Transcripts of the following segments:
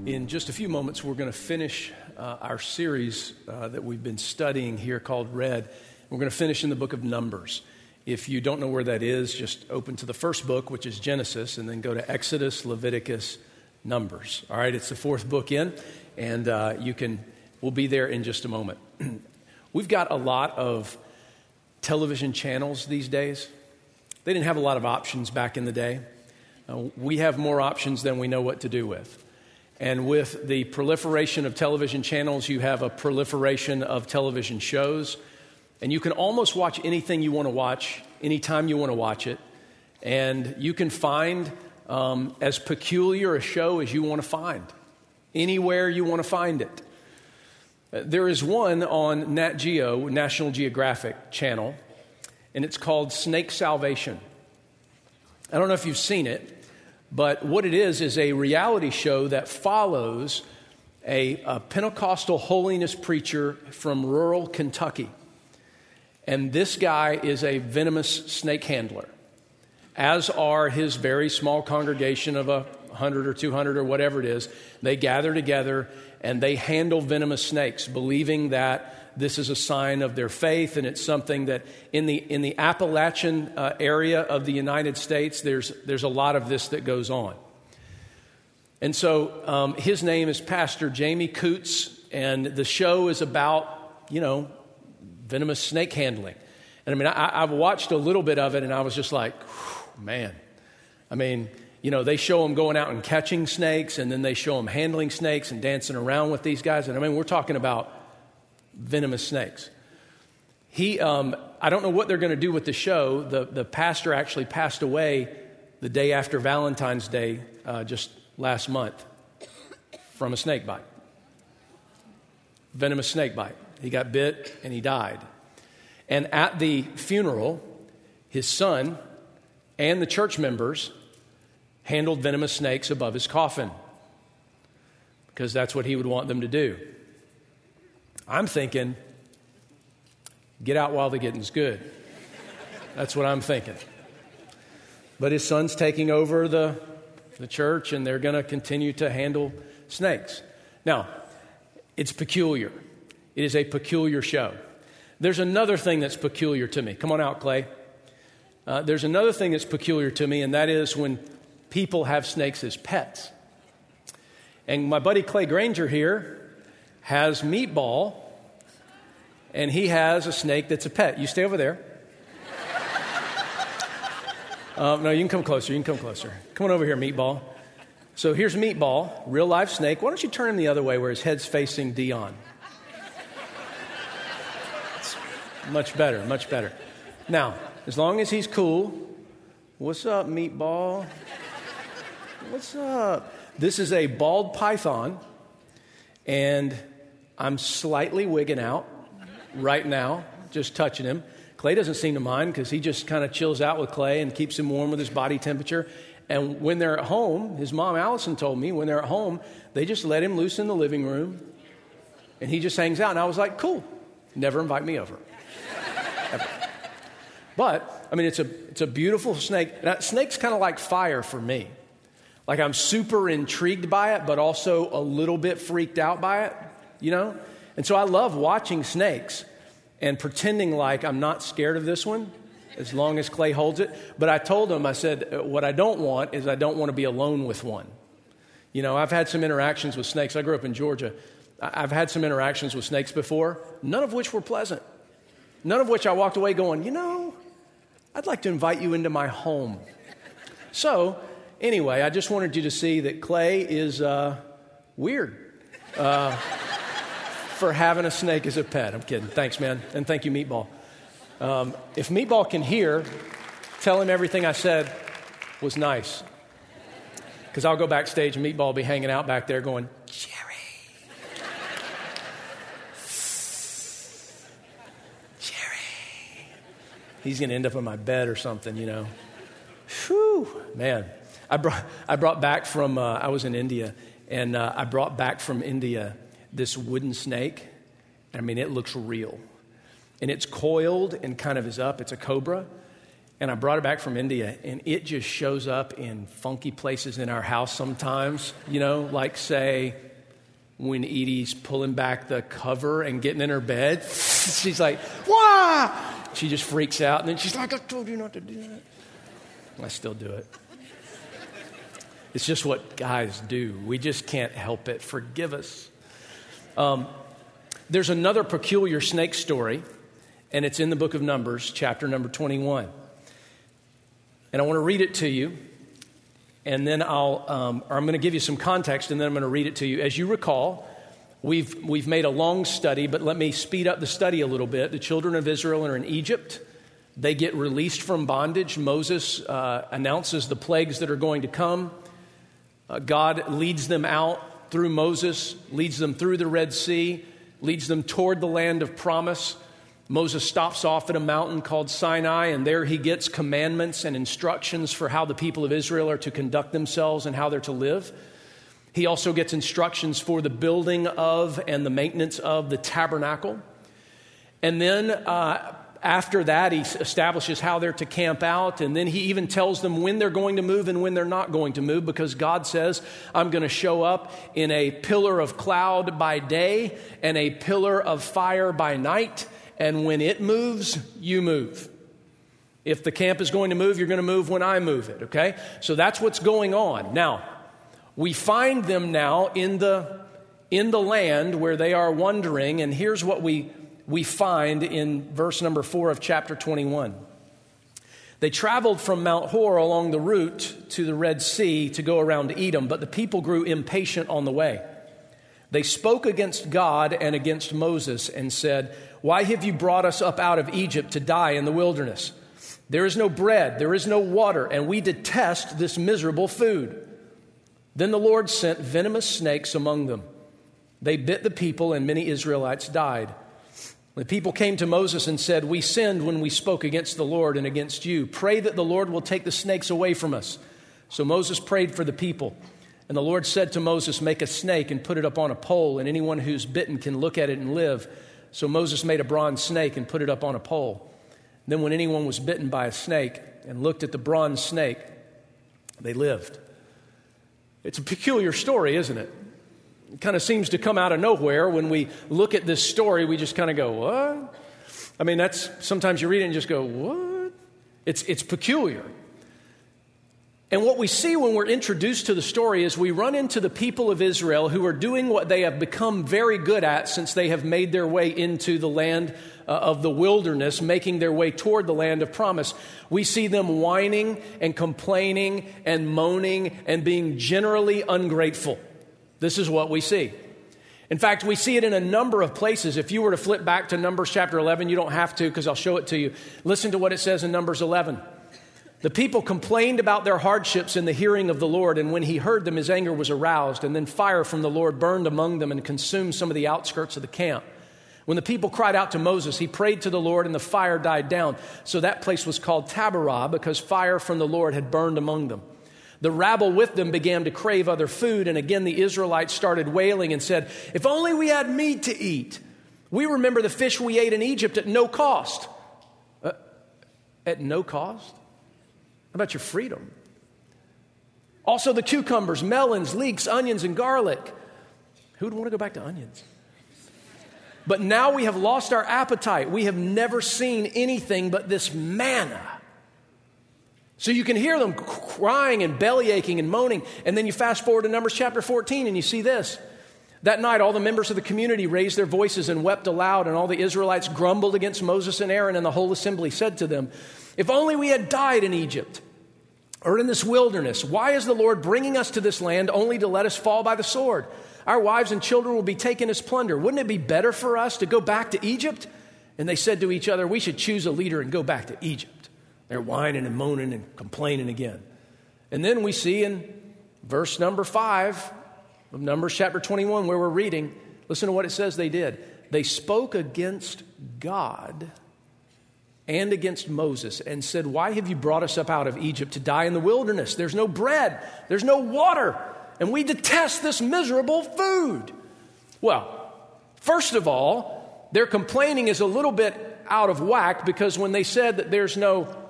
In just a few moments, we're going to finish our series that we've been studying here called Red. We're going to finish in the book of Numbers. If you don't know where that is, just open to the first book, which is Genesis, and then go to Exodus, Leviticus, Numbers. All right, it's the fourth book in, and we'll be there in just a moment. We've got a lot of television channels these days. They didn't have a lot of options back in the day. We have more options than we know what to do with. And with the proliferation of television channels, you have a proliferation of television shows. And you can almost watch anything you want to watch, anytime you want to watch it. And you can find as peculiar a show as you want to find, anywhere you want to find it. There is one on Nat Geo, National Geographic channel, and it's called Snake Salvation. I don't know if you've seen it, but what it is a reality show that follows a Pentecostal holiness preacher from rural Kentucky. And this guy is a venomous snake handler, as are his very small congregation of 100 or 200 or whatever it is. They gather together and they handle venomous snakes, believing that this is a sign of their faith, and it's something that in the Appalachian area of the United States, there's a lot of this that goes on. And so his name is Pastor Jamie Coots, and the show is about, venomous snake handling. And I mean, I've watched a little bit of it, and I was just like, man. I mean, they show them going out and catching snakes, and then they show them handling snakes and dancing around with these guys. And I mean, we're talking about venomous snakes. I don't know what they're going to do with the show. The pastor actually passed away the day after Valentine's Day, just last month, from a snake bite. Venomous snake bite. He got bit and he died. And at the funeral, his son and the church members handled venomous snakes above his coffin, because that's what he would want them to do. I'm thinking, get out while the getting's good. That's what I'm thinking. But his son's taking over the church, and they're going to continue to handle snakes. Now, it's peculiar. It is a peculiar show. There's another thing that's peculiar to me. Come on out, Clay. There's another thing that's peculiar to me, and that is when people have snakes as pets. And my buddy Clay Granger here has Meatball, and he has a snake that's a pet. You stay over there. No, you can come closer. Come on over here, Meatball. So here's Meatball, real life snake. Why don't you turn him the other way where his head's facing Dion? It's much better, much better. Now, as long as he's cool, what's up, Meatball? What's up? This is a bald python, and I'm slightly wigging out right now, just touching him. Clay doesn't seem to mind because he just kind of chills out with Clay and keeps him warm with his body temperature. And when they're at home, his mom Allison told me when they're at home, they just let him loose in the living room, and he just hangs out. And I was like, cool, never invite me over. Ever. But, I mean, it's a beautiful snake. Now, snake's kind of like fire for me. Like, I'm super intrigued by it, but also a little bit freaked out by it, And so I love watching snakes and pretending like I'm not scared of this one as long as Clay holds it. But I told him, I said, what I don't want is I don't want to be alone with one. I've had some interactions with snakes. I grew up in Georgia. I've had some interactions with snakes before, none of which were pleasant. None of which I walked away going, I'd like to invite you into my home. So, anyway, I just wanted you to see that Clay is weird for having a snake as a pet. I'm kidding. Thanks, man. And thank you, Meatball. If Meatball can hear, tell him everything I said was nice. Because I'll go backstage and Meatball will be hanging out back there going, Jerry. He's going to end up in my bed or something, Whew, man. I brought back from, I was in India, and I brought back from India this wooden snake. I mean, it looks real. And it's coiled and kind of is up. It's a cobra. And I brought it back from India, and it just shows up in funky places in our house sometimes. You know, like say when Edie's pulling back the cover and getting in her bed. She's like, "Wah!" She just freaks out, and then she's like, "I told you not to do that." I still do it. It's just what guys do. We just can't help it. Forgive us. There's another peculiar snake story, and it's in the book of Numbers, chapter number 21. And I want to read it to you, and then I'm going to give you some context, and then I'm going to read it to you. As you recall, we've made a long study, but let me speed up the study a little bit. The children of Israel are in Egypt. They get released from bondage. Moses announces the plagues that are going to come. God leads them out through Moses, leads them through the Red Sea, leads them toward the land of promise. Moses stops off at a mountain called Sinai, and there he gets commandments and instructions for how the people of Israel are to conduct themselves and how they're to live. He also gets instructions for the building of and the maintenance of the tabernacle. And then after that, he establishes how they're to camp out, and then he even tells them when they're going to move and when they're not going to move, because God says, I'm going to show up in a pillar of cloud by day and a pillar of fire by night, and when it moves, you move. If the camp is going to move, you're going to move when I move it, okay? So that's what's going on. Now, we find them now in the land where they are wandering, and here's what we find in verse number 4 of chapter 21. They traveled from Mount Hor along the route to the Red Sea to go around Edom, but the people grew impatient on the way. They spoke against God and against Moses and said, "Why have you brought us up out of Egypt to die in the wilderness? There is no bread, there is no water, and we detest this miserable food." Then the Lord sent venomous snakes among them. They bit the people, and many Israelites died. The people came to Moses and said, "We sinned when we spoke against the Lord and against you. Pray that the Lord will take the snakes away from us." So Moses prayed for the people. And the Lord said to Moses, "Make a snake and put it up on a pole, and anyone who's bitten can look at it and live." So Moses made a bronze snake and put it up on a pole. Then when anyone was bitten by a snake and looked at the bronze snake, they lived. It's a peculiar story, isn't it? It kind of seems to come out of nowhere. When we look at this story, we just kind of go, what? I mean, that's sometimes you read it and just go, what? It's peculiar. And what we see when we're introduced to the story is we run into the people of Israel who are doing what they have become very good at since they have made their way into the land of the wilderness, making their way toward the land of promise. We see them whining and complaining and moaning and being generally ungrateful. This is what we see. In fact, we see it in a number of places. If you were to flip back to Numbers chapter 11, you don't have to because I'll show it to you. Listen to what it says in Numbers 11. The people complained about their hardships in the hearing of the Lord, and when he heard them, his anger was aroused, and then fire from the Lord burned among them and consumed some of the outskirts of the camp. When the people cried out to Moses, he prayed to the Lord, and the fire died down. So that place was called Taberah, because fire from the Lord had burned among them. The rabble with them began to crave other food, and again the Israelites started wailing and said, "If only we had meat to eat. We remember the fish we ate in Egypt at no cost." At no cost? How about your freedom? Also the cucumbers, melons, leeks, onions, and garlic. Who would want to go back to onions? But now we have lost our appetite. We have never seen anything but this manna. So you can hear them crying and belly aching and moaning. And then you fast forward to Numbers chapter 14 and you see this. That night, all the members of the community raised their voices and wept aloud, and all the Israelites grumbled against Moses and Aaron, and the whole assembly said to them, "If only we had died in Egypt or in this wilderness. Why is the Lord bringing us to this land only to let us fall by the sword? Our wives and children will be taken as plunder. Wouldn't it be better for us to go back to Egypt?" And they said to each other, "We should choose a leader and go back to Egypt." They're whining and moaning and complaining again. And then we see in verse number 5 of Numbers chapter 21, where we're reading, listen to what it says they did. They spoke against God and against Moses and said, "Why have you brought us up out of Egypt to die in the wilderness? There's no bread, there's no water, and we detest this miserable food." Well, first of all, their complaining is a little bit out of whack, because when they said that there's no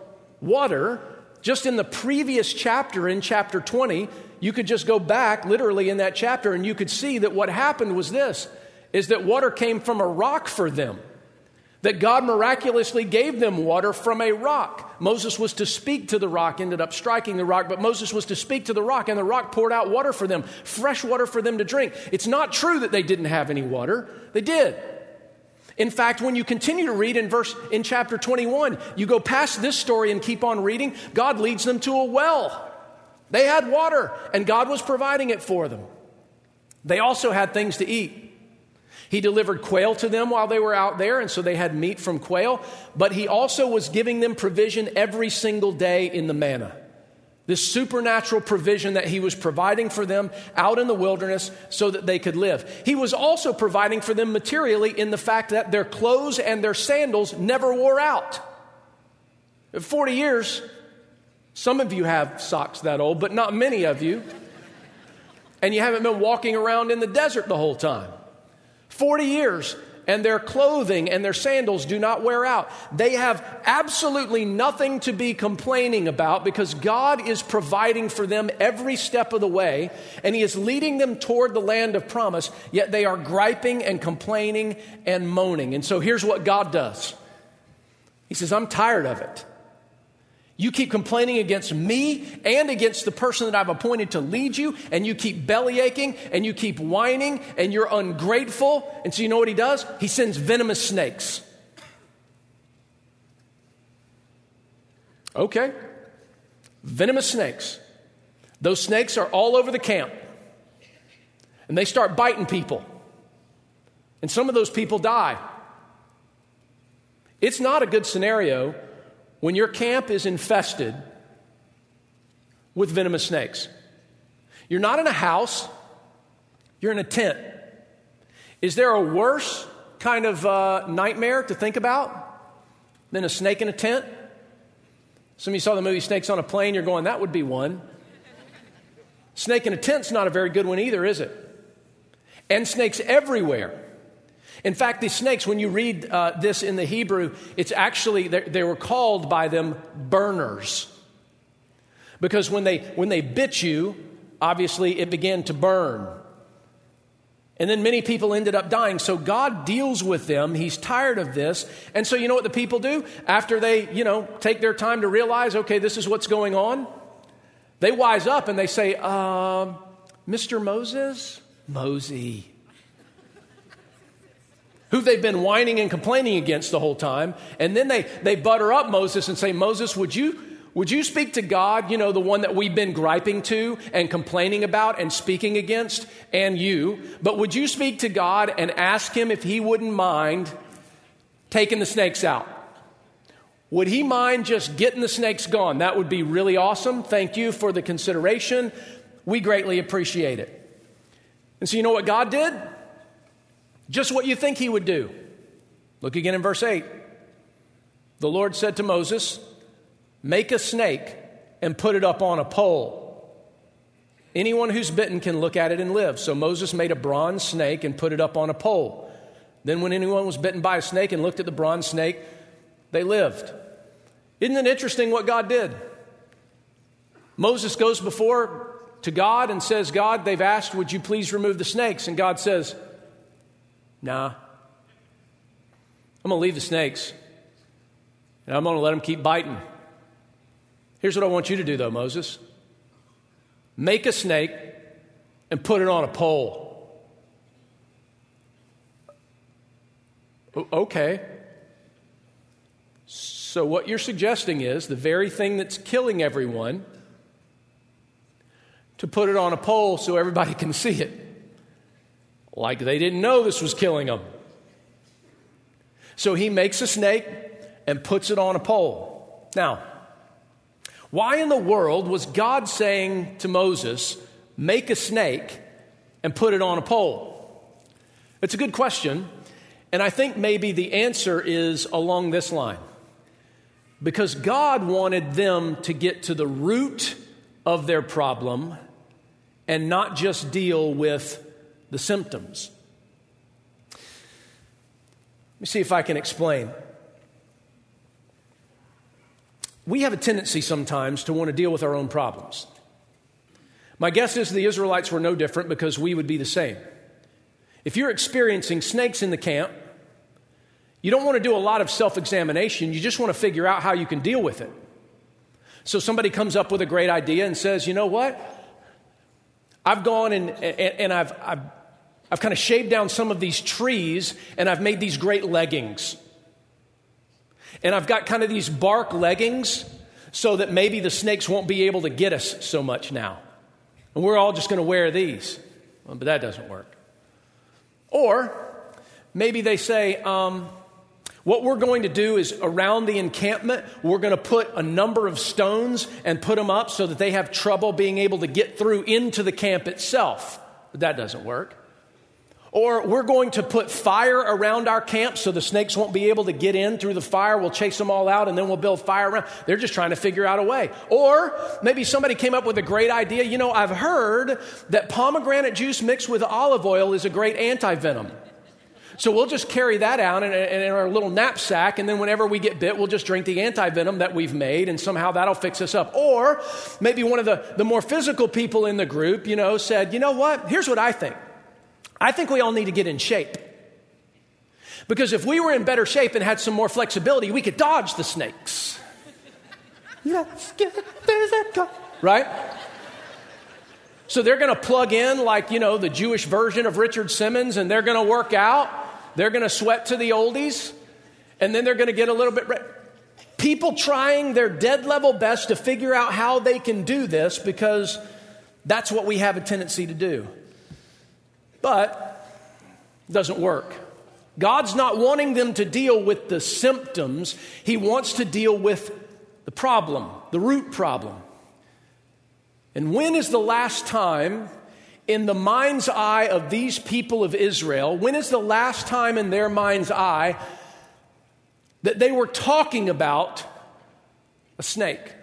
water, just in the previous chapter, in chapter 20, you could just go back literally in that chapter and you could see that what happened was this, is that water came from a rock for them. That God miraculously gave them water from a rock. Moses was to speak to the rock, ended up striking the rock, but Moses was to speak to the rock, and the rock poured out water for them, fresh water for them to drink. It's not true that they didn't have any water. They did. In fact, when you continue to read in chapter 21, you go past this story and keep on reading, God leads them to a well. They had water, and God was providing it for them. They also had things to eat. He delivered quail to them while they were out there, and so they had meat from quail. But he also was giving them provision every single day in the manna. This supernatural provision that he was providing for them out in the wilderness so that they could live. He was also providing for them materially in the fact that their clothes and their sandals never wore out. 40 years, some of you have socks that old, but not many of you. And you haven't been walking around in the desert the whole time. 40 years, and their clothing and their sandals do not wear out. They have absolutely nothing to be complaining about because God is providing for them every step of the way, and he is leading them toward the land of promise, yet they are griping and complaining and moaning. And so here's what God does. He says, I'm tired of it. You keep complaining against me and against the person that I've appointed to lead you, and you keep belly aching, and you keep whining, and you're ungrateful. And so you know what he does? He sends venomous snakes. Okay. Venomous snakes. Those snakes are all over the camp. And they start biting people. And some of those people die. It's not a good scenario when your camp is infested with venomous snakes. You're not in a house, you're in a tent. Is there a worse kind of nightmare to think about than a snake in a tent? Some of you saw the movie Snakes on a Plane, you're going, that would be one. Snake in a tent's not a very good one either, is it? And snakes everywhere. In fact, these snakes, when you read this in the Hebrew, it's actually, they were called by them burners. Because when they bit you, obviously it began to burn. And then many people ended up dying. So God deals with them. He's tired of this. And so you know what the people do? After they, take their time to realize, okay, this is what's going on, they wise up and they say, Mr. Mosey, who they've been whining and complaining against the whole time. And then they butter up Moses and say, Moses, would you speak to God, the one that we've been griping to and complaining about and speaking against, and you. But would you speak to God and ask him if he wouldn't mind taking the snakes out? Would he mind just getting the snakes gone? That would be really awesome. Thank you for the consideration. We greatly appreciate it. And so you know what God did? Just what you think he would do. Look again in verse 8. The Lord said to Moses, make a snake and put it up on a pole. Anyone who's bitten can look at it and live. So Moses made a bronze snake and put it up on a pole. Then when anyone was bitten by a snake and looked at the bronze snake, they lived. Isn't it interesting what God did? Moses goes before to God and says, God, they've asked, would you please remove the snakes? And God says, nah, I'm going to leave the snakes, and I'm going to let them keep biting. Here's what I want you to do, though, Moses. Make a snake and put it on a pole. Okay. So what you're suggesting is the very thing that's killing everyone, to put it on a pole so everybody can see it. Like they didn't know this was killing them. So he makes a snake and puts it on a pole. Now, why in the world was God saying to Moses, make a snake and put it on a pole? It's a good question, and I think maybe the answer is along this line. Because God wanted them to get to the root of their problem and not just deal with the symptoms. Let me see if I can explain. we have a tendency sometimes to want to deal with our own problems. My guess is the Israelites were no different because we would be the same. If you're experiencing snakes in the camp, you don't want to do a lot of self-examination. You just want to figure out how you can deal with it. So somebody comes up with a great idea and says, you know what? I've gone and I've kind of shaved down some of these trees and I've made these great leggings. And I've got kind of these bark leggings so that maybe the snakes won't be able to get us so much now. And we're all just going to wear these. Well, but that doesn't work. Or maybe they say, what we're going to do is around the encampment, we're going to put a number of stones and put them up so that they have trouble being able to get through into the camp itself. But that doesn't work. Or we're going to put fire around our camp so the snakes won't be able to get in through the fire. We'll chase them all out and then we'll build fire around. They're just trying to figure out a way. Or maybe somebody came up with a great idea. You know, I've heard that pomegranate juice mixed with olive oil is a great anti-venom. So we'll just carry that out in our little knapsack, and then whenever we get bit, we'll just drink the anti-venom that we've made, and somehow that'll fix us up. Or maybe one of the more physical people in the group, said, you know what? Here's what I think. I think we all need to get in shape. Because if we were in better shape and had some more flexibility, we could dodge the snakes. Let's get physical. Right? So they're going to plug in like, the Jewish version of Richard Simmons, and they're going to work out. They're going to sweat to the oldies, and then they're going to get a little bit... People trying their dead level best to figure out how they can do this because that's what we have a tendency to do. But it doesn't work. God's not wanting them to deal with the symptoms. He wants to deal with the problem, the root problem. And when is the last time in the mind's eye of these people of Israel, when is the last time in their mind's eye that they were talking about a snake? It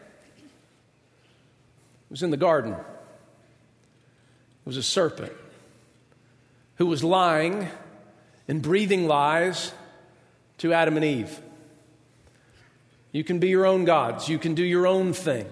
was in the garden. It was a serpent who was lying and breathing lies to Adam and Eve. You can be your own gods. You can do your own thing.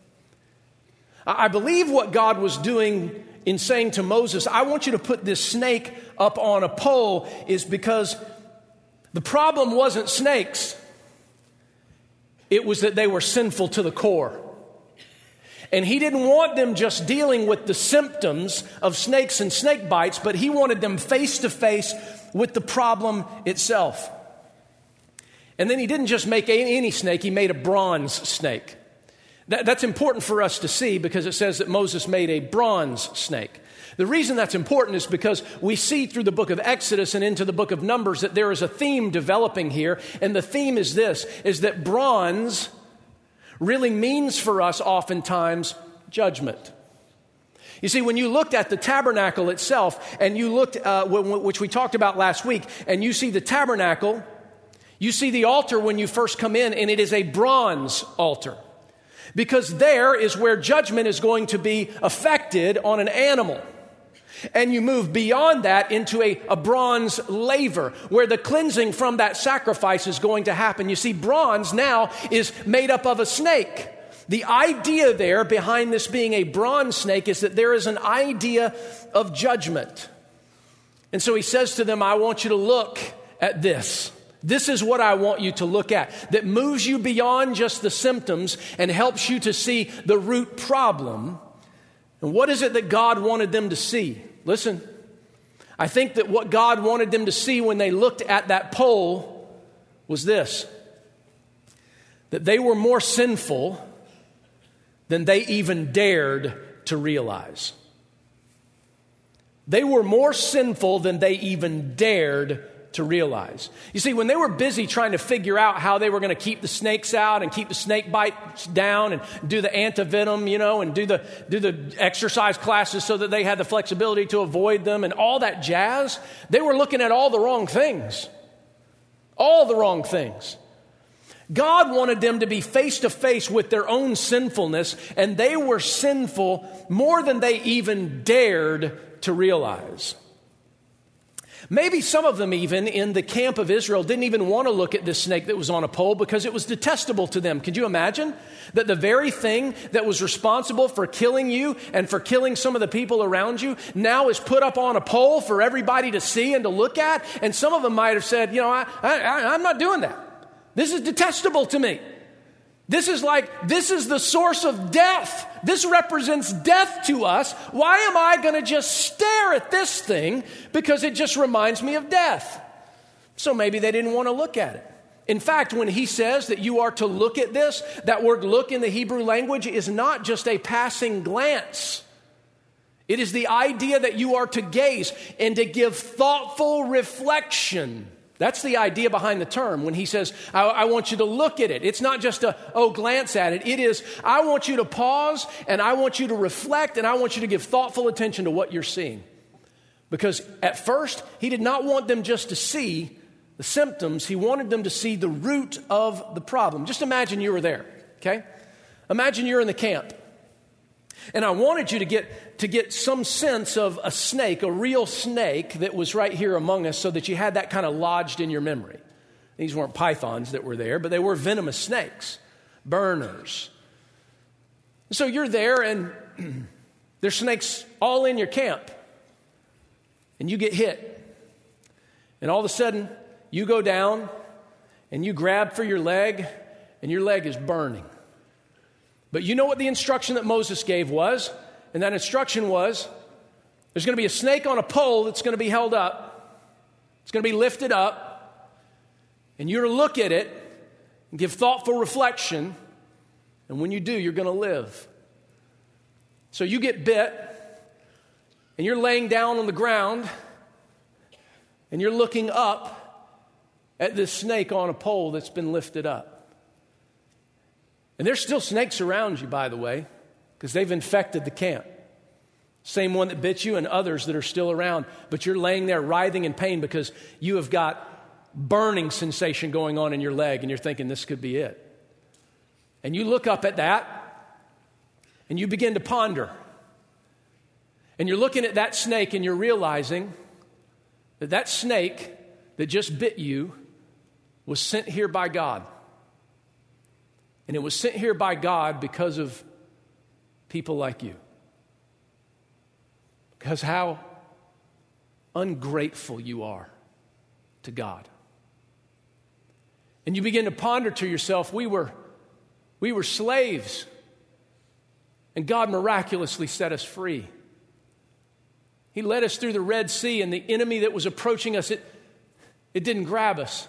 I believe what God was doing in saying to Moses, I want you to put this snake up on a pole, is because the problem wasn't snakes. It was that they were sinful to the core. And he didn't want them just dealing with the symptoms of snakes and snake bites, but he wanted them face to face with the problem itself. And then he didn't just make any snake, he made a bronze snake. That's important for us to see because it says that Moses made a bronze snake. The reason that's important is because we see through the book of Exodus and into the book of Numbers that there is a theme developing here. And the theme is this, is that bronze really means for us oftentimes judgment. You see, when you looked at the tabernacle itself and you looked, which we talked about last week, and you see the tabernacle, you see the altar when you first come in, and it is a bronze altar. Because there is where judgment is going to be affected on an animal. And you move beyond that into a bronze laver, where the cleansing from that sacrifice is going to happen. You see, bronze now is made up of a snake. The idea there behind this being a bronze snake is that there is an idea of judgment. And so he says to them, I want you to look at this. This is what I want you to look at, that moves you beyond just the symptoms and helps you to see the root problem. And what is it that God wanted them to see? Listen, I think that what God wanted them to see when they looked at that pole was this, that they were more sinful than they even dared to realize. They were more sinful than they even dared to realize. You see, when they were busy trying to figure out how they were going to keep the snakes out and keep the snake bites down and do the antivenom, and do the exercise classes so that they had the flexibility to avoid them and all that jazz, they were looking at all the wrong things. All the wrong things. God wanted them to be face to face with their own sinfulness, and they were sinful more than they even dared to realize. Maybe some of them even in the camp of Israel didn't even want to look at this snake that was on a pole because it was detestable to them. Could you imagine that the very thing that was responsible for killing you and for killing some of the people around you now is put up on a pole for everybody to see and to look at? And some of them might have said, I'm not doing that. This is detestable to me. This is the source of death. This represents death to us. Why am I going to just stare at this thing? Because it just reminds me of death. So maybe they didn't want to look at it. In fact, when he says that you are to look at this, that word look in the Hebrew language is not just a passing glance. It is the idea that you are to gaze and to give thoughtful reflection. That's the idea behind the term when he says, I want you to look at it. It's not just glance at it. It is, I want you to pause and I want you to reflect and I want you to give thoughtful attention to what you're seeing. Because at first, he did not want them just to see the symptoms. He wanted them to see the root of the problem. Just imagine you were there, okay? Imagine you're in the camp. And I wanted you to get some sense of a snake, a real snake that was right here among us so that you had that kind of lodged in your memory. These weren't pythons that were there, but they were venomous snakes, burners. So you're there and there's snakes all in your camp. And you get hit. And all of a sudden, you go down and you grab for your leg and your leg is burning. But you know what the instruction that Moses gave was? And that instruction was, there's going to be a snake on a pole that's going to be held up. It's going to be lifted up. And you're to look at it and give thoughtful reflection. And when you do, you're going to live. So you get bit, and you're laying down on the ground, and you're looking up at this snake on a pole that's been lifted up. And there's still snakes around you, by the way, because they've infected the camp. Same one that bit you and others that are still around. But you're laying there writhing in pain because you have got burning sensation going on in your leg and you're thinking this could be it. And you look up at that and you begin to ponder. And you're looking at that snake and you're realizing that that snake that just bit you was sent here by God. And it was sent here by God because of people like you. Because how ungrateful you are to God. And you begin to ponder to yourself, we were slaves. And God miraculously set us free. He led us through the Red Sea, and the enemy that was approaching us, it didn't grab us.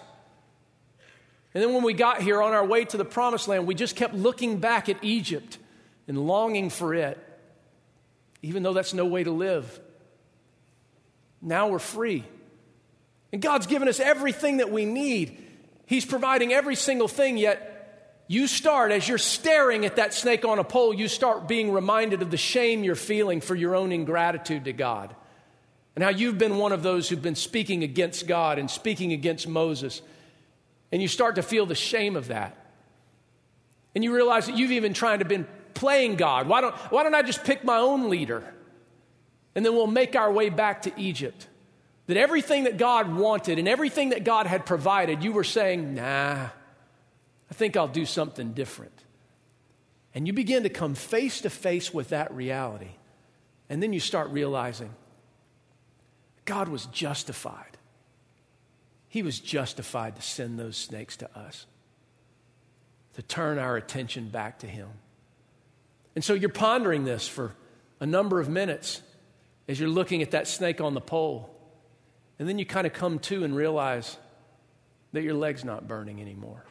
And then when we got here on our way to the Promised Land, we just kept looking back at Egypt and longing for it, even though that's no way to live. Now we're free. And God's given us everything that we need. He's providing every single thing, yet you start, as you're staring at that snake on a pole, you start being reminded of the shame you're feeling for your own ingratitude to God. And how you've been one of those who've been speaking against God and speaking against Moses. And you start to feel the shame of that. And you realize that you've even tried to been playing God. Why don't I just pick my own leader? And then we'll make our way back to Egypt. That everything that God wanted and everything that God had provided, you were saying, nah, I think I'll do something different. And you begin to come face to face with that reality. And then you start realizing God was justified. He was justified to send those snakes to us, to turn our attention back to Him. And so you're pondering this for a number of minutes as you're looking at that snake on the pole. And then you kind of come to and realize that your leg's not burning anymore.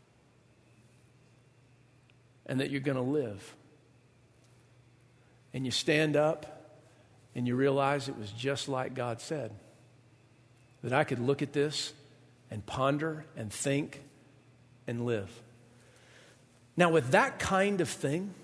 And that you're going to live. And you stand up and you realize it was just like God said. That I could look at this and ponder and think and live. Now, with that kind of thing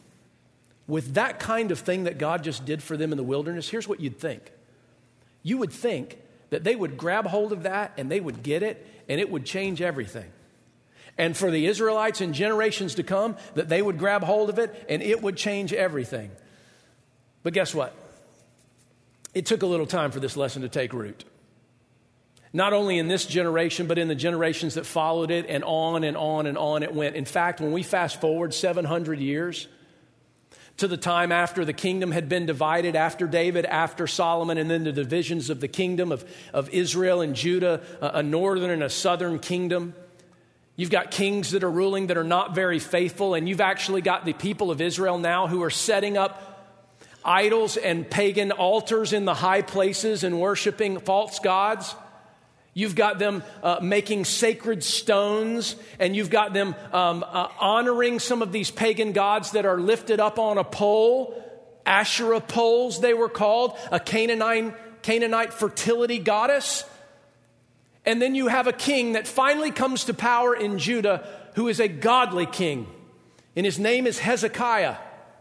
that God just did for them in the wilderness, here's what you'd think. You would think that they would grab hold of that and they would get it and it would change everything. And for the Israelites in generations to come, that they would grab hold of it and it would change everything. But guess what? It took a little time for this lesson to take root. Not only in this generation, but in the generations that followed it, and on and on and on it went. In fact, when we fast forward 700 years to the time after the kingdom had been divided, after David, after Solomon, and then the divisions of the kingdom of Israel and Judah, a northern and a southern kingdom. You've got kings that are ruling that are not very faithful, and you've actually got the people of Israel now who are setting up idols and pagan altars in the high places and worshiping false gods. You've got them making sacred stones, and you've got them honoring some of these pagan gods that are lifted up on a pole. Asherah poles, they were called, a Canaanite fertility goddess. And then you have a king that finally comes to power in Judah who is a godly king, and his name is Hezekiah.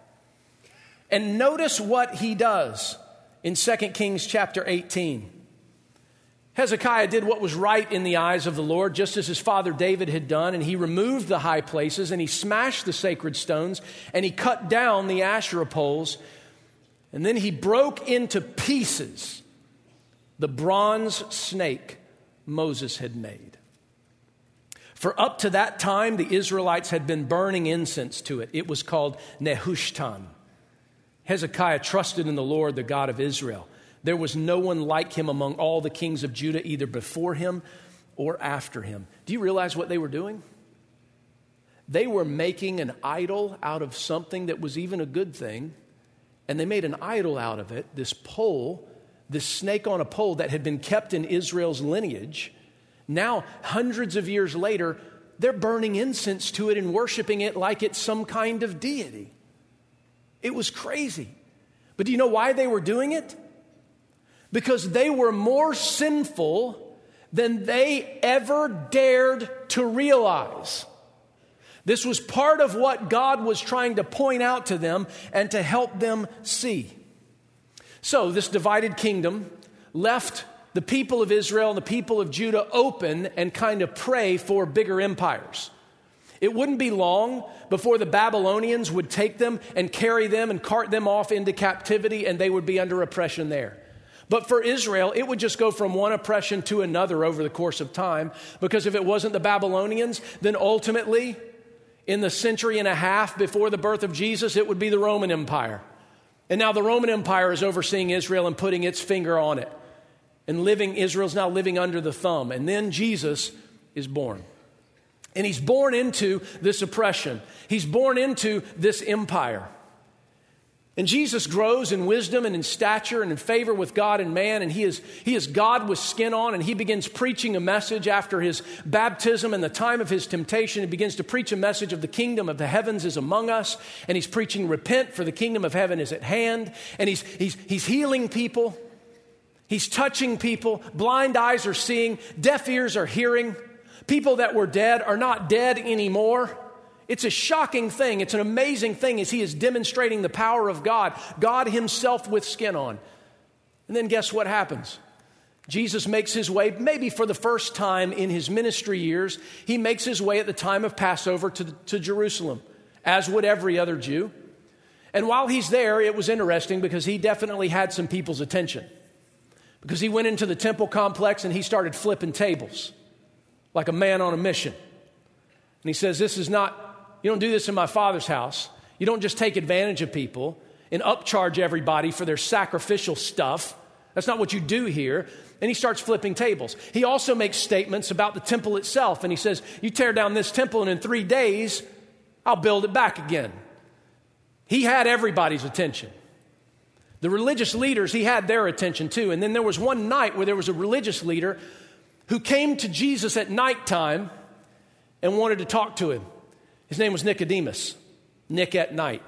And notice what he does in 2 Kings chapter 18. Hezekiah did what was right in the eyes of the Lord, just as his father David had done, and he removed the high places, and he smashed the sacred stones, and he cut down the Asherah poles, and then he broke into pieces the bronze snake Moses had made. For up to that time, the Israelites had been burning incense to it. It was called Nehushtan. Hezekiah trusted in the Lord, the God of Israel. There was no one like him among all the kings of Judah, either before him or after him. Do you realize what they were doing? They were making an idol out of something that was even a good thing, and they made an idol out of it, this pole, this snake on a pole that had been kept in Israel's lineage. Now, hundreds of years later, they're burning incense to it and worshiping it like it's some kind of deity. It was crazy. But do you know why they were doing it? Because they were more sinful than they ever dared to realize. This was part of what God was trying to point out to them and to help them see. So this divided kingdom left the people of Israel and the people of Judah open and kind of pray for bigger empires. It wouldn't be long before the Babylonians would take them and carry them and cart them off into captivity, and they would be under oppression there. But for Israel, it would just go from one oppression to another over the course of time, because if it wasn't the Babylonians, then ultimately, in the century and a half before the birth of Jesus, it would be the Roman Empire. And now the Roman Empire is overseeing Israel and putting its finger on it. And Israel's now living under the thumb. And then Jesus is born. And he's born into this oppression. He's born into this empire. And Jesus grows in wisdom and in stature and in favor with God and man. And he is God with skin on. And he begins preaching a message after his baptism and the time of his temptation. He begins to preach a message of the kingdom of the heavens is among us. And he's preaching, repent, for the kingdom of heaven is at hand. And he's healing people. He's touching people. Blind eyes are seeing. Deaf ears are hearing. People that were dead are not dead anymore. It's a shocking thing. It's an amazing thing as he is demonstrating the power of God. God himself with skin on. And then guess what happens? Jesus makes his way, maybe for the first time in his ministry years, he makes his way at the time of Passover to Jerusalem, as would every other Jew. And while he's there, it was interesting because he definitely had some people's attention. Because he went into the temple complex and he started flipping tables like a man on a mission. And he says, you don't do this in my Father's house. You don't just take advantage of people and upcharge everybody for their sacrificial stuff. That's not what you do here. And he starts flipping tables. He also makes statements about the temple itself. And he says, you tear down this temple and in 3 days, I'll build it back again. He had everybody's attention. The religious leaders, he had their attention too. And then there was one night where there was a religious leader who came to Jesus at nighttime and wanted to talk to him. His name was Nicodemus. Nick at night.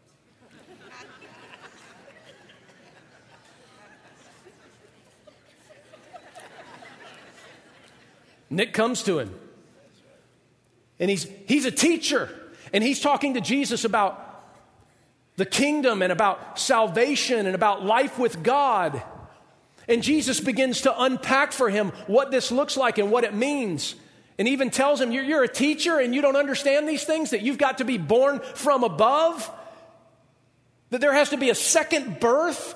Nick comes to him. And he's a teacher. And he's talking to Jesus about the kingdom and about salvation and about life with God. And Jesus begins to unpack for him what this looks like and what it means. And even tells him, you're a teacher and you don't understand these things, that you've got to be born from above, that there has to be a second birth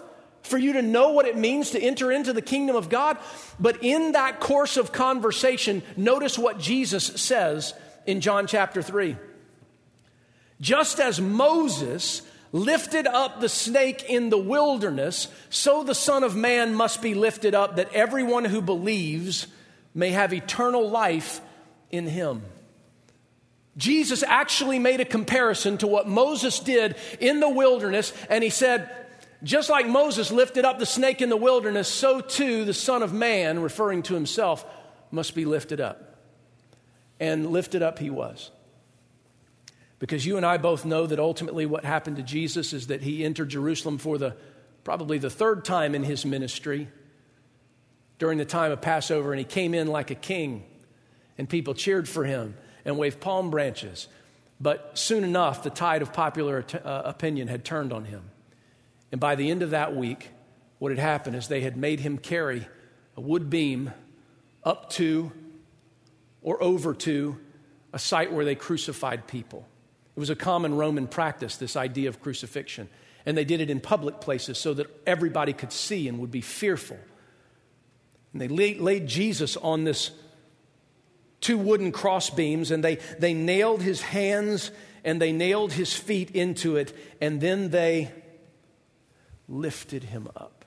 for you to know what it means to enter into the kingdom of God? But in that course of conversation, notice what Jesus says in John chapter 3. Just as Moses lifted up the snake in the wilderness, so the Son of Man must be lifted up, that everyone who believes may have eternal life in him. Jesus actually made a comparison to what Moses did in the wilderness, and he said, just like Moses lifted up the snake in the wilderness, so too the Son of Man, referring to himself, must be lifted up. And lifted up he was. Because you and I both know that ultimately what happened to Jesus is that he entered Jerusalem for probably the third time in his ministry during the time of Passover, and he came in like a king, and people cheered for him and waved palm branches. But soon enough, the tide of popular opinion had turned on him. And by the end of that week, what had happened is they had made him carry a wood beam up to or over to a site where they crucified people. It was a common Roman practice, this idea of crucifixion. And they did it in public places so that everybody could see and would be fearful. And they laid Jesus on this 2 wooden cross beams, and they nailed his hands and they nailed his feet into it, and then they lifted him up.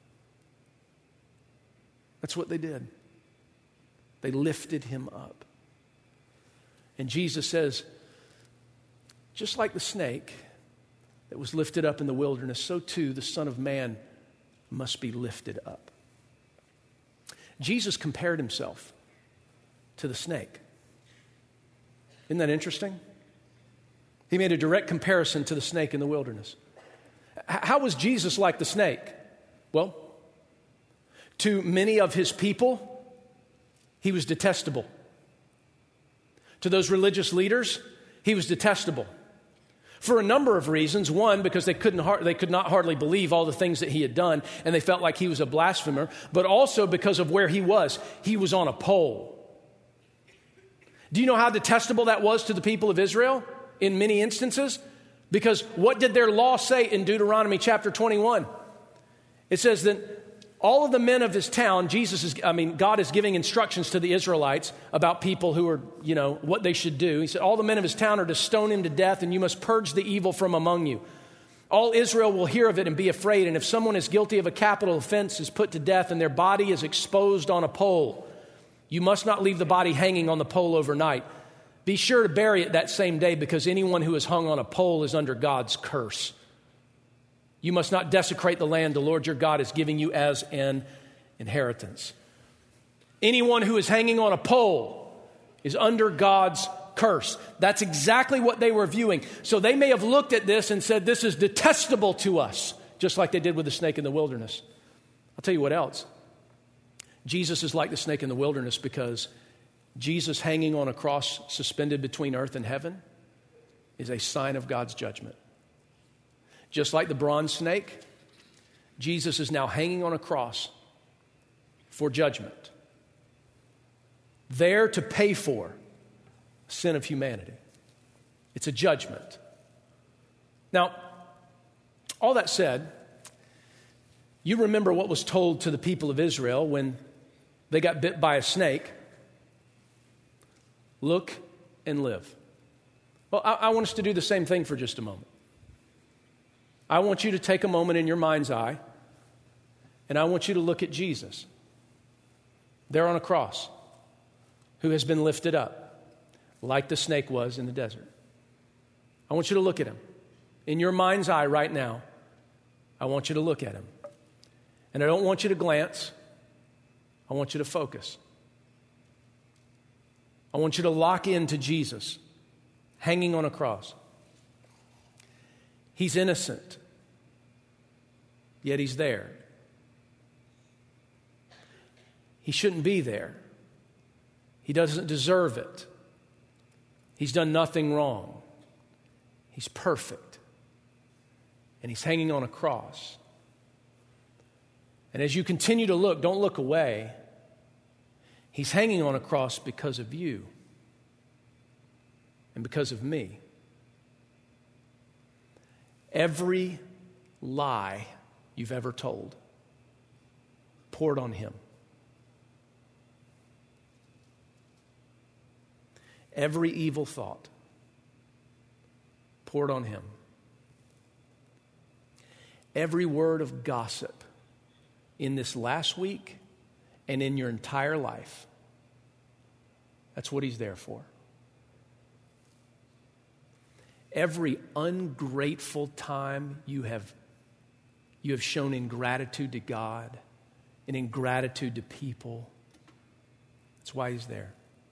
That's what they did. They lifted him up. And Jesus says, just like the snake that was lifted up in the wilderness, so too the Son of Man must be lifted up. Jesus compared himself to the snake. Isn't that interesting? He made a direct comparison to the snake in the wilderness. How was Jesus like the snake? Well, to many of his people, he was detestable. To those religious leaders, he was detestable. For a number of reasons. One, because they could not hardly believe all the things that he had done, and they felt like he was a blasphemer, but also because of where he was. He was on a pole. Do you know how detestable that was to the people of Israel in many instances? Because what did their law say in Deuteronomy chapter 21? It says that all of the men of his town, God is giving instructions to the Israelites about people who are, what they should do. He said, all the men of his town are to stone him to death, and you must purge the evil from among you. All Israel will hear of it and be afraid, and if someone is guilty of a capital offense, is put to death, and their body is exposed on a pole, you must not leave the body hanging on the pole overnight. Be sure to bury it that same day, because anyone who is hung on a pole is under God's curse. You must not desecrate the land the Lord your God is giving you as an inheritance. Anyone who is hanging on a pole is under God's curse. That's exactly what they were viewing. So they may have looked at this and said, this is detestable to us, just like they did with the snake in the wilderness. I'll tell you what else. Jesus is like the snake in the wilderness because Jesus hanging on a cross suspended between earth and heaven is a sign of God's judgment. Just like the bronze snake, Jesus is now hanging on a cross for judgment, there to pay for sin of humanity. It's a judgment. Now, all that said, you remember what was told to the people of Israel when they got bit by a snake. Look and live. Well, I want us to do the same thing for just a moment. I want you to take a moment in your mind's eye, and I want you to look at Jesus there on a cross, who has been lifted up like the snake was in the desert. I want you to look at him. In your mind's eye right now, I want you to look at him. And I don't want you to glance. I want you to focus. I want you to lock into Jesus hanging on a cross. He's innocent, yet he's there. He shouldn't be there. He doesn't deserve it. He's done nothing wrong. He's perfect. And he's hanging on a cross. And as you continue to look, don't look away. He's hanging on a cross because of you and because of me. Every lie you've ever told. Pour it on him. Every evil thought, pour it on him. Every word of gossip in this last week and in your entire life, that's what he's there for. Every ungrateful time you have shown ingratitude to God and ingratitude to people, that's why he's there.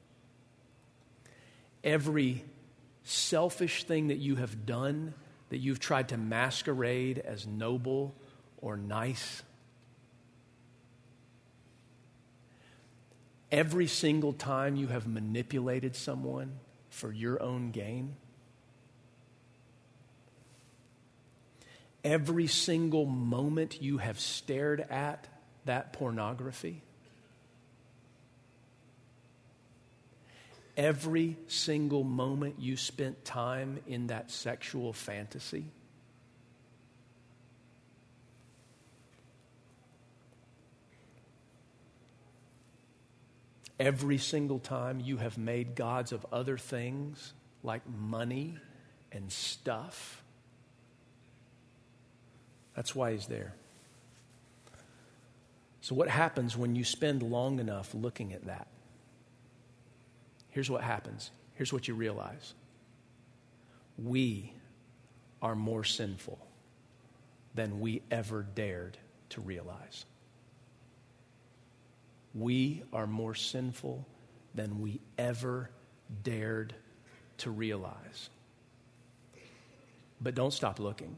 Every selfish thing that you have done that you've tried to masquerade as noble or nice, every single time you have manipulated someone for your own gain, every single moment you have stared at that pornography, every single moment you spent time in that sexual fantasy, every single time you have made gods of other things like money and stuff, that's why he's there. So what happens when you spend long enough looking at that? Here's what happens. Here's what you realize. We are more sinful than we ever dared to realize. We are more sinful than we ever dared to realize. But don't stop looking.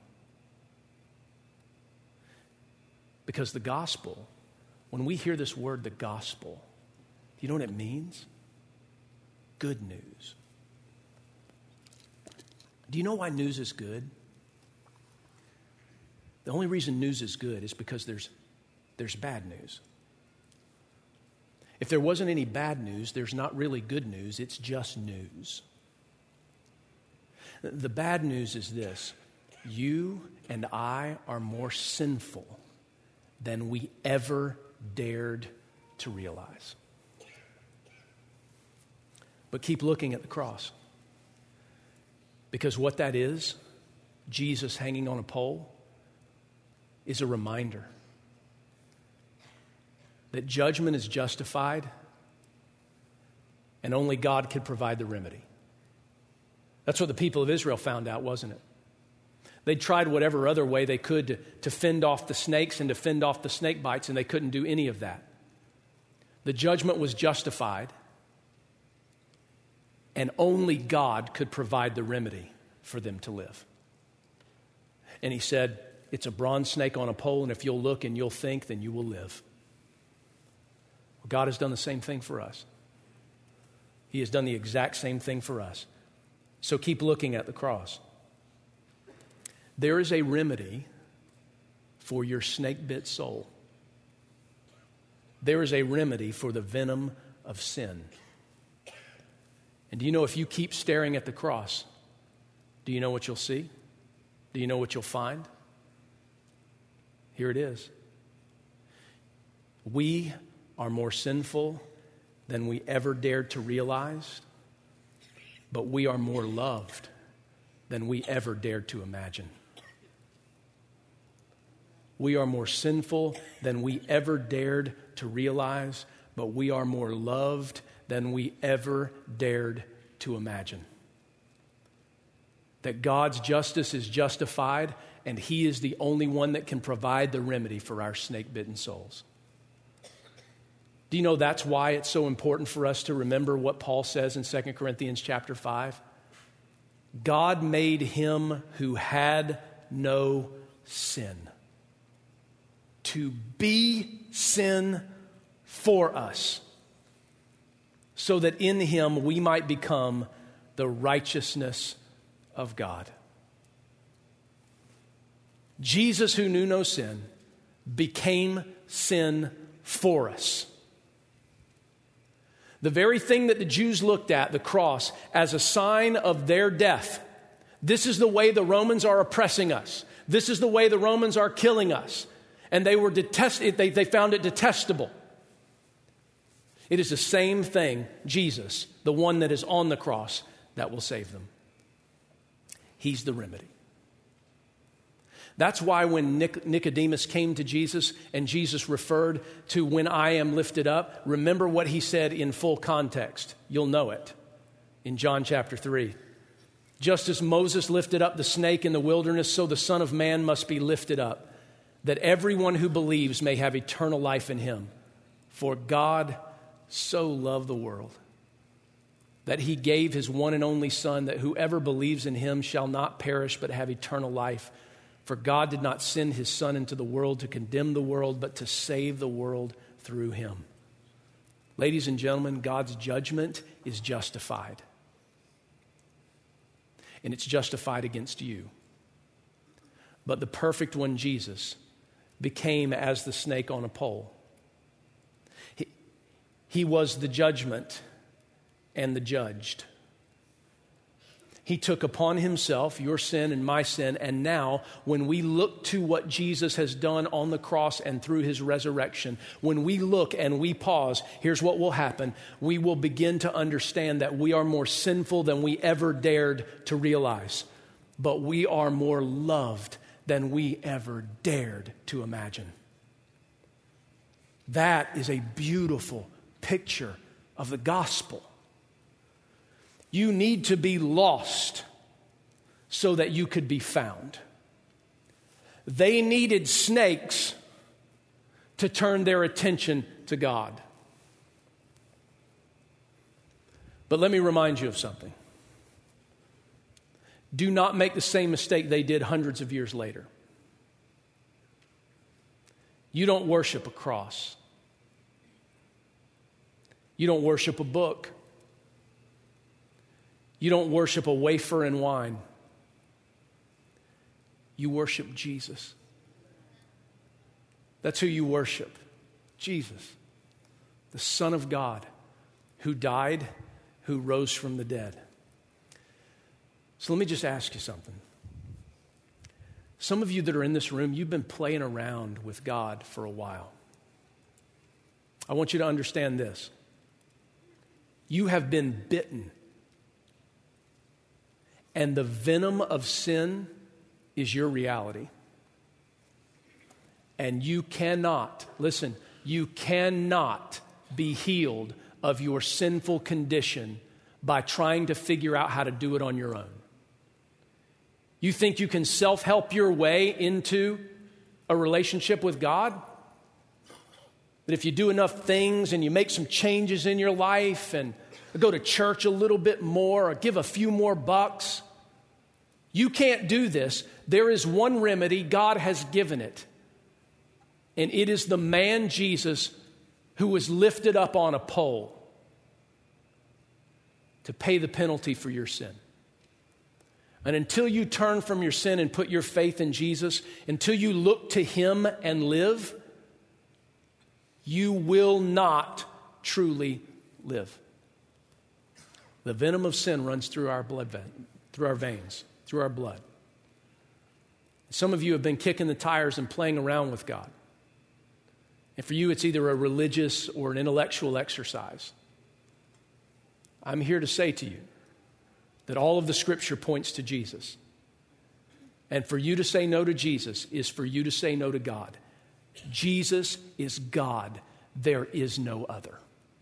Because the gospel, when we hear this word, the gospel, do you know what it means? Good news. Do you know why news is good? The only reason news is good is because there's bad news. If there wasn't any bad news, there's not really good news, it's just news. The bad news is this: you and I are more sinful than we ever dared to realize. But keep looking at the cross. Because what that is, Jesus hanging on a pole, is a reminder that judgment is justified and only God could provide the remedy. That's what the people of Israel found out, wasn't it? They tried whatever other way they could to fend off the snakes and to fend off the snake bites, and they couldn't do any of that. The judgment was justified, and only God could provide the remedy for them to live. And he said, it's a bronze snake on a pole, and if you'll look and you'll think, then you will live. Well, God has done the same thing for us. He has done the exact same thing for us. So keep looking at the cross. There is a remedy for your snake-bit soul. There is a remedy for the venom of sin. And do you know, if you keep staring at the cross, do you know what you'll see? Do you know what you'll find? Here it is. We are more sinful than we ever dared to realize, but we are more loved than we ever dared to imagine. We are more sinful than we ever dared to realize, but we are more loved than we ever dared to imagine. That God's justice is justified, and He is the only one that can provide the remedy for our snake-bitten souls. Do you know that's why it's so important for us to remember what Paul says in 2 Corinthians chapter 5? God made Him who had no sin to be sin for us, so that in Him we might become the righteousness of God. Jesus, who knew no sin, became sin for us. The very thing that the Jews looked at, the cross, as a sign of their death. This is the way the Romans are oppressing us. This is the way the Romans are killing us. and they found it detestable. It is the same thing, Jesus, the one that is on the cross, that will save them. He's the remedy. That's why when Nicodemus came to Jesus and Jesus referred to when I am lifted up, remember what he said in full context. You'll know it in John chapter 3. Just as Moses lifted up the snake in the wilderness, so the Son of Man must be lifted up, that everyone who believes may have eternal life in him. For God so loved the world that he gave his one and only Son, that whoever believes in him shall not perish but have eternal life. For God did not send his Son into the world to condemn the world, but to save the world through him. Ladies and gentlemen, God's judgment is justified. And it's justified against you. But the perfect one, Jesus, became as the snake on a pole. He was the judgment and the judged. He took upon himself your sin and my sin, and now when we look to what Jesus has done on the cross and through his resurrection, when we look and we pause, here's what will happen. We will begin to understand that we are more sinful than we ever dared to realize, but we are more loved than we ever dared to imagine. That is a beautiful picture of the gospel. You need to be lost so that you could be found. They needed snakes to turn their attention to God. But let me remind you of something. Do not make the same mistake they did hundreds of years later. You don't worship a cross. You don't worship a book. You don't worship a wafer and wine. You worship Jesus. That's who you worship. Jesus, the Son of God, who died, who rose from the dead. So let me just ask you something. Some of you that are in this room, you've been playing around with God for a while. I want you to understand this. You have been bitten. And the venom of sin is your reality. And you cannot, listen, you cannot be healed of your sinful condition by trying to figure out how to do it on your own. You think you can self-help your way into a relationship with God? That if you do enough things and you make some changes in your life and go to church a little bit more or give a few more bucks, you can't do this. There is one remedy. God has given it. And it is the man Jesus who was lifted up on a pole to pay the penalty for your sin. And until you turn from your sin and put your faith in Jesus, until you look to him and live, you will not truly live. The venom of sin runs through our through our veins, through our blood. Some of you have been kicking the tires and playing around with God. And for you, it's either a religious or an intellectual exercise. I'm here to say to you that all of the Scripture points to Jesus. And for you to say no to Jesus is for you to say no to God. Jesus is God. There is no other.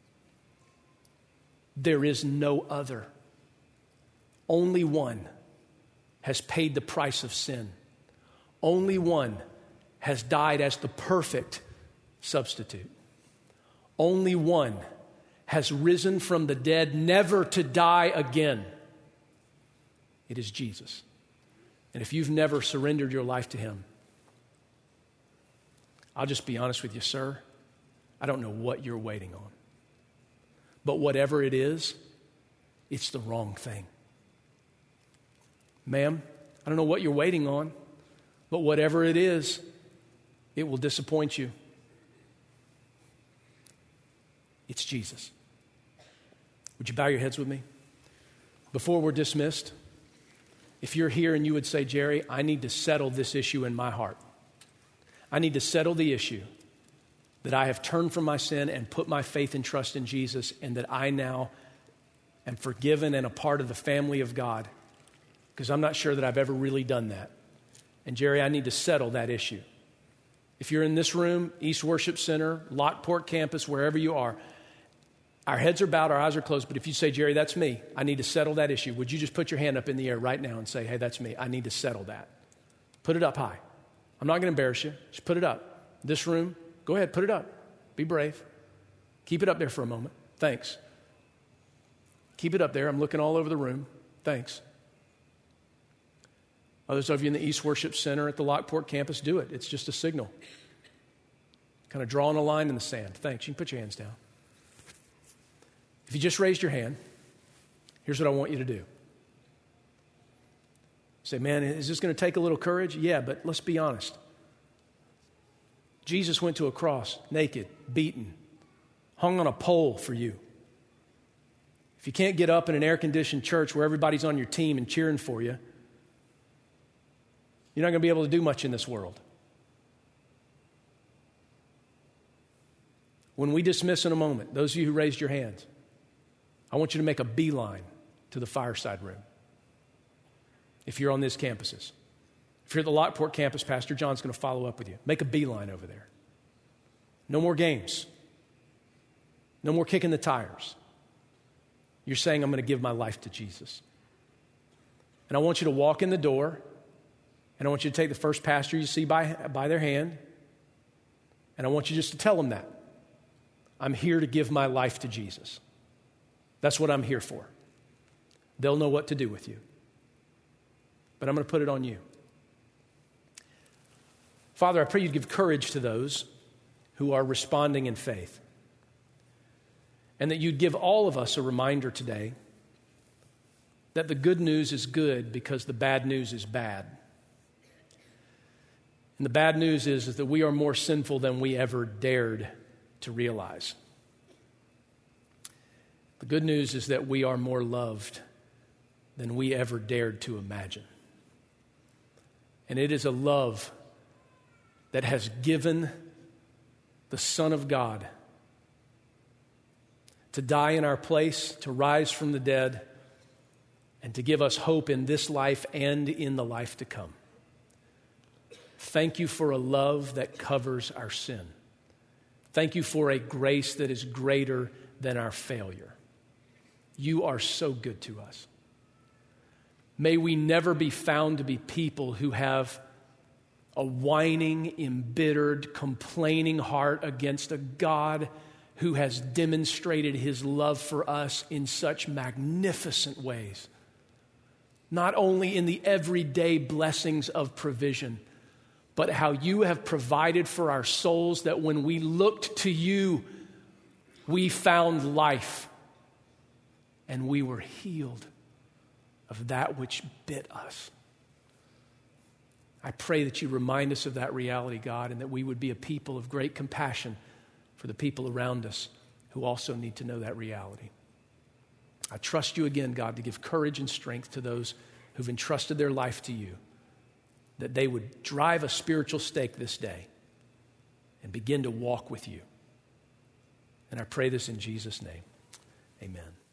There is no other. Only one has paid the price of sin. Only one has died as the perfect substitute. Only one has risen from the dead, never to die again. It is Jesus. And if you've never surrendered your life to him, I'll just be honest with you, sir. I don't know what you're waiting on. But whatever it is, it's the wrong thing. Ma'am, I don't know what you're waiting on, but whatever it is, it will disappoint you. It's Jesus. Would you bow your heads with me? Before we're dismissed, if you're here and you would say, Jerry, I need to settle this issue in my heart. I need to settle the issue that I have turned from my sin and put my faith and trust in Jesus, and that I now am forgiven and a part of the family of God, because I'm not sure that I've ever really done that. And Jerry, I need to settle that issue. If you're in this room, East Worship Center, Lockport campus, wherever you are, our heads are bowed, our eyes are closed, but if you say, Jerry, that's me, I need to settle that issue, would you just put your hand up in the air right now and say, hey, that's me, I need to settle that. Put it up high. I'm not going to embarrass you. Just put it up. This room, go ahead, put it up. Be brave. Keep it up there for a moment. Thanks. Keep it up there. I'm looking all over the room. Thanks. Others of you in the East Worship Center at the Lockport campus, do it. It's just a signal. Kind of drawing a line in the sand. Thanks. You can put your hands down. If you just raised your hand, here's what I want you to do. Say, man, is this going to take a little courage? Yeah, but let's be honest. Jesus went to a cross, naked, beaten, hung on a pole for you. If you can't get up in an air-conditioned church where everybody's on your team and cheering for you, you're not going to be able to do much in this world. When we dismiss in a moment, those of you who raised your hands, I want you to make a beeline to the fireside room. If you're on these campuses. If you're at the Lockport campus, Pastor John's going to follow up with you. Make a beeline over there. No more games. No more kicking the tires. You're saying, I'm going to give my life to Jesus. And I want you to walk in the door, and I want you to take the first pastor you see by their hand, and I want you just to tell them that. I'm here to give my life to Jesus. That's what I'm here for. They'll know what to do with you. But I'm going to put it on you. Father, I pray you'd give courage to those who are responding in faith. And that you'd give all of us a reminder today that the good news is good because the bad news is bad. And the bad news is that we are more sinful than we ever dared to realize. The good news is that we are more loved than we ever dared to imagine. And it is a love that has given the Son of God to die in our place, to rise from the dead, and to give us hope in this life and in the life to come. Thank you for a love that covers our sin. Thank you for a grace that is greater than our failure. You are so good to us. May we never be found to be people who have a whining, embittered, complaining heart against a God who has demonstrated his love for us in such magnificent ways. Not only in the everyday blessings of provision, but how you have provided for our souls that when we looked to you, we found life and we were healed of that which bit us. I pray that you remind us of that reality, God, and that we would be a people of great compassion for the people around us who also need to know that reality. I trust you again, God, to give courage and strength to those who've entrusted their life to you, that they would drive a spiritual stake this day and begin to walk with you. And I pray this in Jesus' name. Amen.